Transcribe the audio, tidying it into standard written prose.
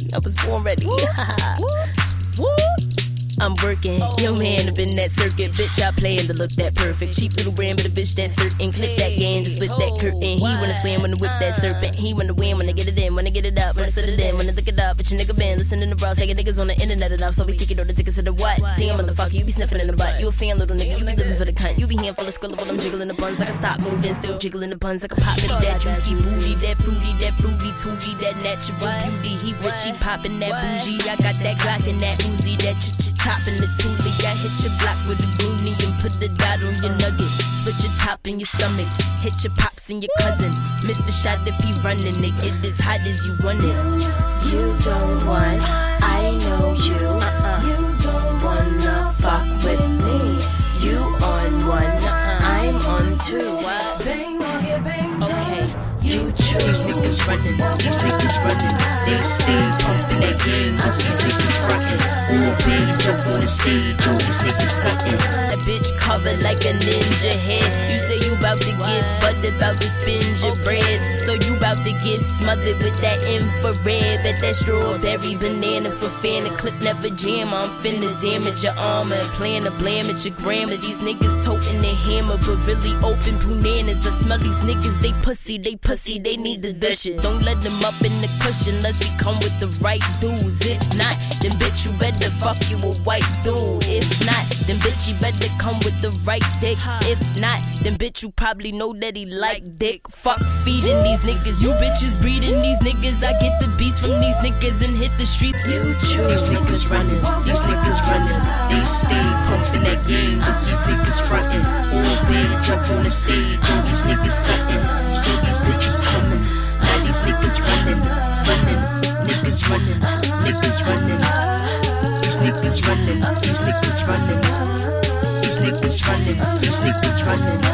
I was born ready. I'm working, yo man up in that circuit. Bitch, I playin' to look that perfect. Cheap little brand, but a bitch that's certain. Clip that game, just with that curtain. He wanna swim, wanna whip that serpent. He wanna win, wanna get it in, wanna get it up, wanna spit it in, wanna look it up. But your nigga been listening to bros, taking niggas on the internet enough. So we think it all the tickets to the what? Damn motherfucker, you be sniffing in the butt. You a fan, little nigga, you be living for the cunt. You be handful of skrilla while I'm jiggling the buns. I can stop moving, still jiggling the buns. I can pop it, that juicy booty, that fruity, tooty, that natural beauty. He rich, he poppin' that bougie. I got that Glock and that Uzi, that chopping the toolie. I hit your block with a goonie and put the dot on your nugget. Split your top in your stomach. Hit your pops and your cousin. Miss the shot if he running it. Get as hot as you want it. You don't want, I know you. You don't wanna fuck with me. You on one, I'm on two. Bang, get bang. Okay, you choose. These niggas running, they stay pumping that game. These niggas frontin', all big, jump on the stage. These niggas stuntin'. That bitch covered like a ninja head. You say you bout to get butt, about to spin your bread. So you bout to get smothered with that infrared. Bet that strawberry banana for fan. The clip never jam. I'm finna damage your armor and plan to blam at your grammar. These niggas totin' their hammer, but really open bananas. I smell these niggas, they pussy, they need the dish it. Don't let them up in the cushion unless he come with the right dudes. If not, then bitch you better fuck you a white dude. If not, then bitch you better come with the right dick. If not, then bitch you probably know that he like dick. Fuck feeding these niggas, you bitches breeding these niggas. I get the beats from these niggas and hit the streets. You choose. These niggas running, they stay pumping that game. These niggas frontin', all big, jump on the stage. And these niggas stuntin', see these bitches coming. Now these niggas running, niggas running. These niggas running, these niggas running.